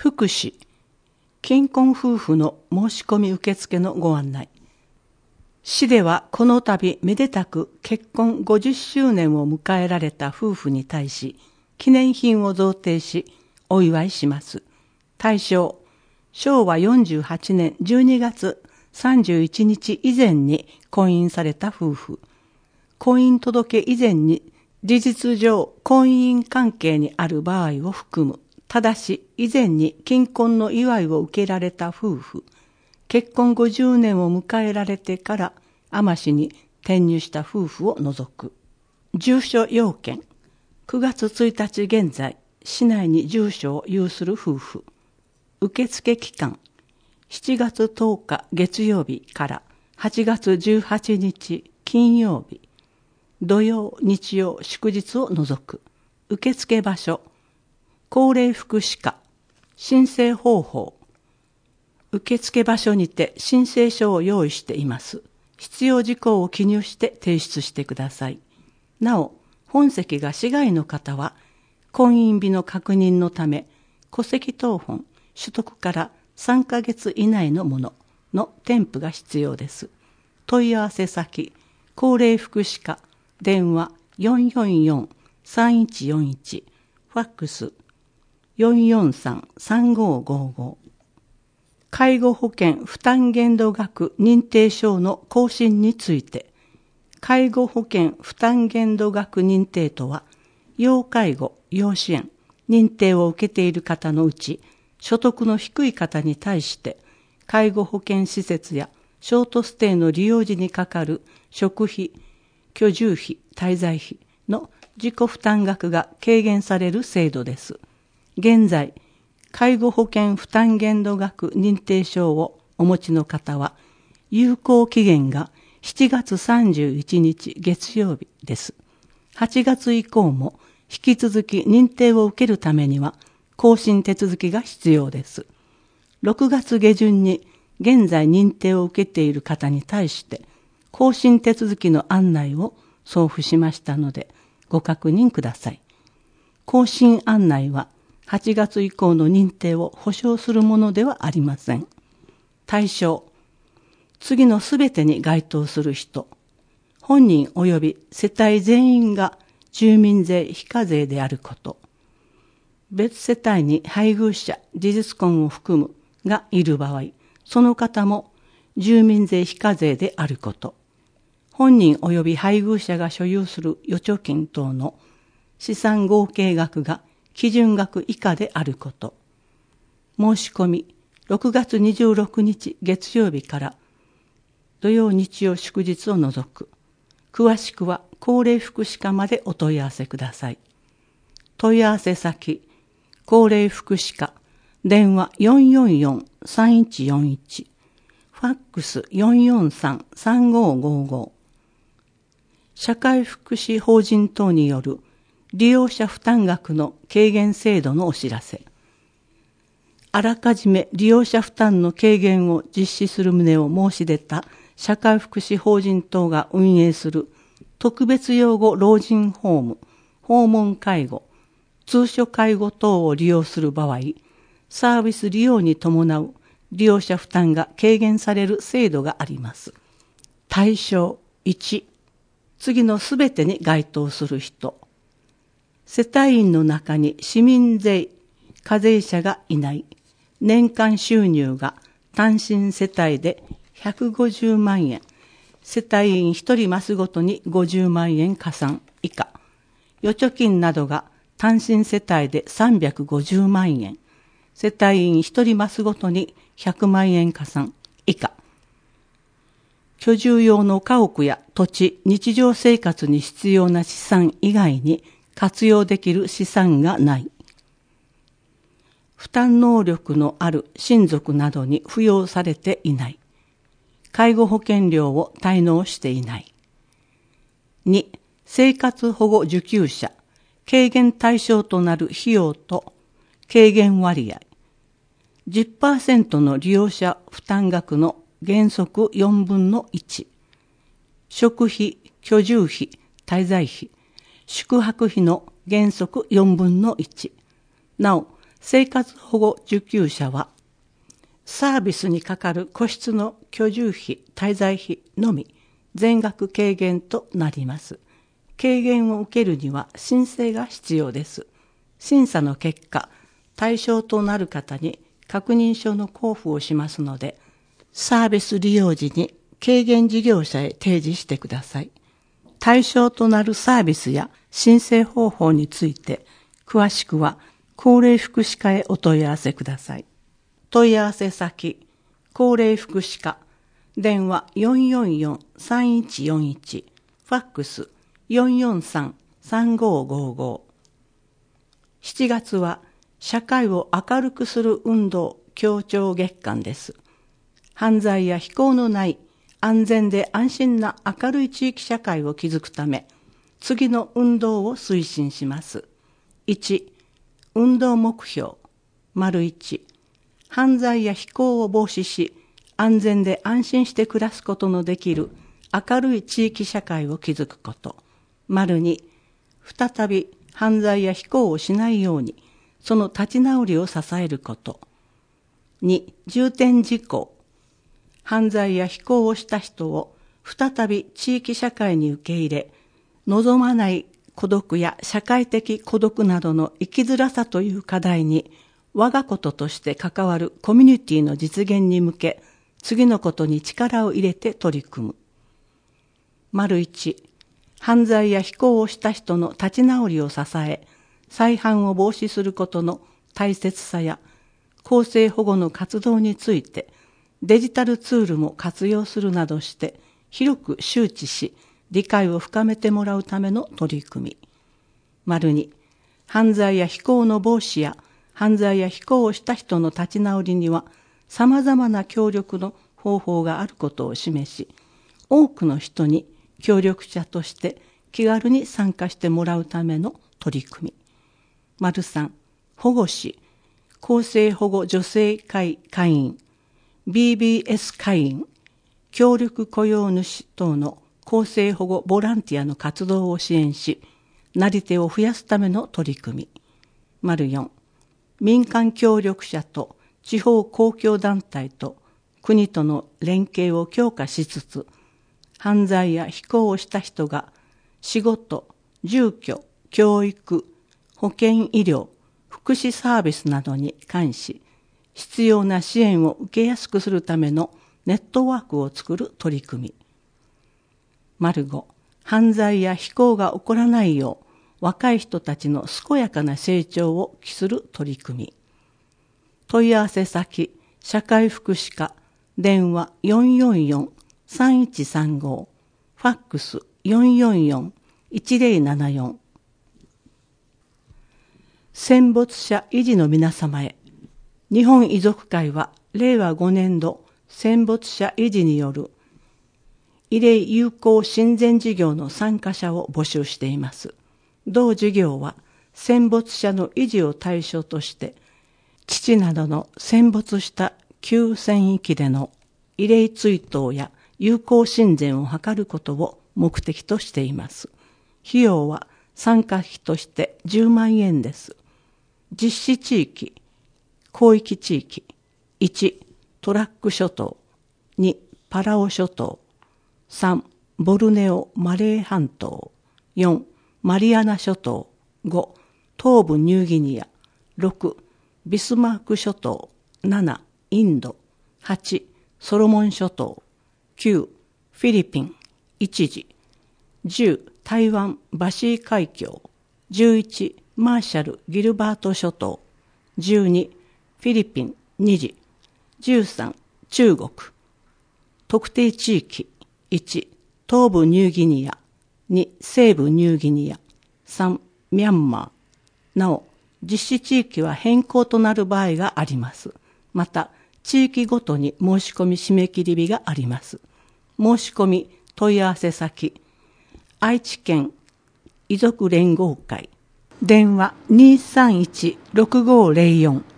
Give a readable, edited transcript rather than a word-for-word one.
福祉、金婚夫婦の申し込み受付のご案内。市ではこの度めでたく結婚50周年を迎えられた夫婦に対し、記念品を贈呈し、お祝いします。対象、昭和48年12月31日以前に婚姻された夫婦。婚姻届以前に事実上婚姻関係にある場合を含む。ただし以前に金婚の祝いを受けられた夫婦。結婚50年を迎えられてから海士に転入した夫婦を除く。住所要件。9月1日現在、市内に住所を有する夫婦。受付期間。7月10日月曜日から8月18日金曜日。土曜、日曜、祝日を除く。受付場所。高齢福祉課。申請方法。受付場所にて申請書を用意しています。必要事項を記入して提出してください。なお、本籍が市外の方は、婚姻日の確認のため、戸籍謄本取得から3ヶ月以内のものの添付が必要です。問い合わせ先、高齢福祉課、電話444-3141、ファックス443-3555。介護保険負担限度額認定証の更新について、介護保険負担限度額認定とは、要介護、要支援、認定を受けている方のうち、所得の低い方に対して、介護保険施設やショートステイの利用時にかかる食費、居住費、滞在費の自己負担額が軽減される制度です。現在、介護保険負担限度額認定証をお持ちの方は、有効期限が7月31日月曜日です。8月以降も引き続き認定を受けるためには、更新手続きが必要です。6月下旬に現在認定を受けている方に対して、更新手続きの案内を送付しましたので、ご確認ください。更新案内は、8月以降の認定を保証するものではありません。対象。次のすべてに該当する人。本人及び世帯全員が住民税非課税であること。別世帯に配偶者、事実婚を含むがいる場合、その方も住民税非課税であること。本人及び配偶者が所有する預貯金等の資産合計額が基準額以下であること。申し込み、6月26日月曜日から土曜日曜祝日を除く。詳しくは高齢福祉課までお問い合わせください。問い合わせ先、高齢福祉課、電話444-3141、ファックス443-3555。社会福祉法人等による利用者負担額の軽減制度のお知らせ。あらかじめ利用者負担の軽減を実施する旨を申し出た社会福祉法人等が運営する特別養護老人ホーム、訪問介護、通所介護等を利用する場合、サービス利用に伴う利用者負担が軽減される制度があります。対象1、次のすべてに該当する人。世帯員の中に市民税課税者がいない。年間収入が単身世帯で150万円。世帯員1人増ごとに50万円加算以下。預貯金などが単身世帯で350万円。世帯員1人増ごとに100万円加算以下。居住用の家屋や土地、日常生活に必要な資産以外に活用できる資産がない。負担能力のある親族などに扶養されていない。介護保険料を滞納していない。2、生活保護受給者、軽減対象となる費用と軽減割合。10% の利用者負担額の原則4分の1。食費、居住費、滞在費、宿泊費の原則4分の1。なお、 生活保護受給者は、サービスにかかる個室の居住費、滞在費のみ全額軽減となります。軽減を受けるには申請が必要です。審査の結果、対象となる方に確認書の交付をしますので、サービス利用時に軽減事業者へ提示してください。対象となるサービスや申請方法について、詳しくは高齢福祉課へお問い合わせください。問い合わせ先、高齢福祉課、電話444-3141、ファックス443-3555。7月は社会を明るくする運動協調月間です。犯罪や非行のない安全で安心な明るい地域社会を築くため、次の運動を推進します。1、運動目標。1、犯罪や非行を防止し、安全で安心して暮らすことのできる明るい地域社会を築くこと。2、再び犯罪や非行をしないように、その立ち直りを支えること。2、重点事項。犯罪や非行をした人を再び地域社会に受け入れ、望まない孤独や社会的孤独などの生きづらさという課題に、我がこととして関わるコミュニティの実現に向け、次のことに力を入れて取り組む。1、犯罪や非行をした人の立ち直りを支え、再犯を防止することの大切さや、更生保護の活動について、デジタルツールも活用するなどして、広く周知し、理解を深めてもらうための取り組み。2、犯罪や非行の防止や、犯罪や非行をした人の立ち直りには、様々な協力の方法があることを示し、多くの人に協力者として気軽に参加してもらうための取り組み。3、保護司、更生保護女性会会員、BBS 会員、協力雇用主等の更生保護ボランティアの活動を支援し、なり手を増やすための取り組み。4、民間協力者と地方公共団体と国との連携を強化しつつ、犯罪や非行をした人が仕事、住居、教育、保健医療、福祉サービスなどに関し、必要な支援を受けやすくするためのネットワークを作る取り組み。5、犯罪や非行が起こらないよう、若い人たちの健やかな成長を期する取り組み。問い合わせ先、社会福祉課、電話444-3135、ファックス444-1074。戦没者遺児の皆様へ。日本遺族会は令和5年度戦没者遺児による慰霊友好親善事業の参加者を募集しています。同事業は戦没者の遺児を対象として基地などの戦没した旧戦域での慰霊追悼や友好親善を図ることを目的としています。費用は参加費として10万円です。実施地域、広域地域、1、トラック諸島、2、パラオ諸島、3、ボルネオ・マレー半島、4、マリアナ諸島、5、東部ニューギニア、6、ビスマーク諸島、7、インド、8、ソロモン諸島、9、フィリピン、一時、10、台湾バシー海峡、11、マーシャル・ギルバート諸島、12、フィリピン、2時、13、中国、特定地域、1、東部ニューギニア、2、西部ニューギニア、3、ミャンマー。なお、実施地域は変更となる場合があります。また、地域ごとに申し込み締め切り日があります。申し込み問い合わせ先、愛知県遺族連合会、電話 231-6504